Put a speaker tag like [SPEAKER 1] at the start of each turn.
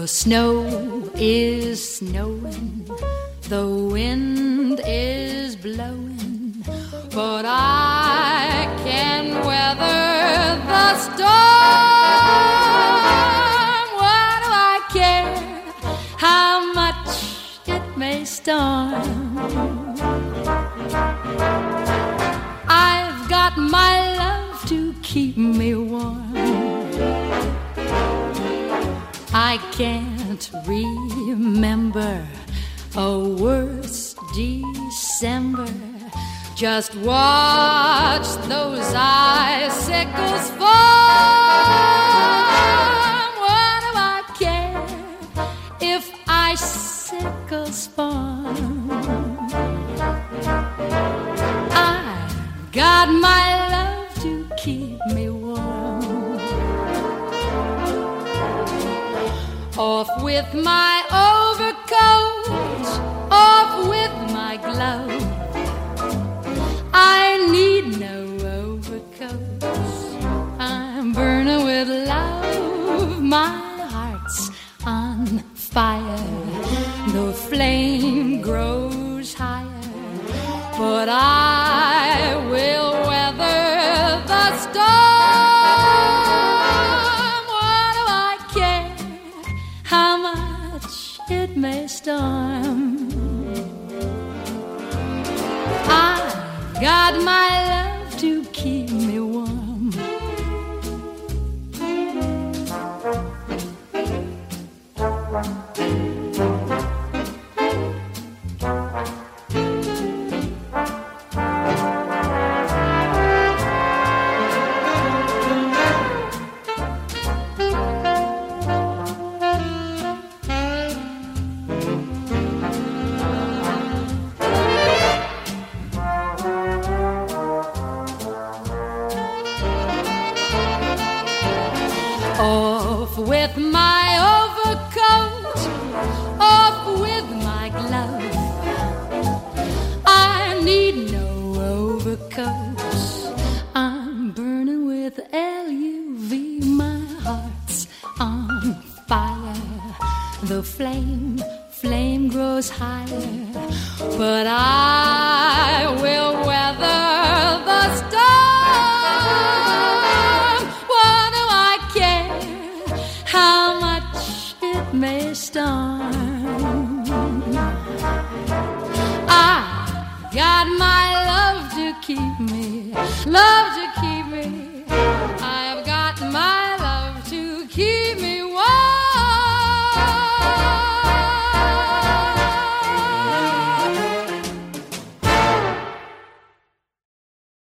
[SPEAKER 1] The snow is snowing, the wind is blowing, but I can weather the storm. What do I care how much it may storm? I've got my love to keep me warm. I can't remember a worse December. Just watch those icicles form. What do I care if icicles form? I've got my love to keep me warm. Off with my overcoat, off with my glove. I need no overcoat. I'm burning with love. My heart's on fire. The flame grows higher, but I will weather the storm. What do I care how much it may storm? I've got my love to keep me warm. Off with my overcoat, off with my glove. I need no overcoats. I'm burning with LUV. My heart's on fire. The flame grows higher, but I will weather the storm. What do I care how much it may storm? I got my love to keep me, love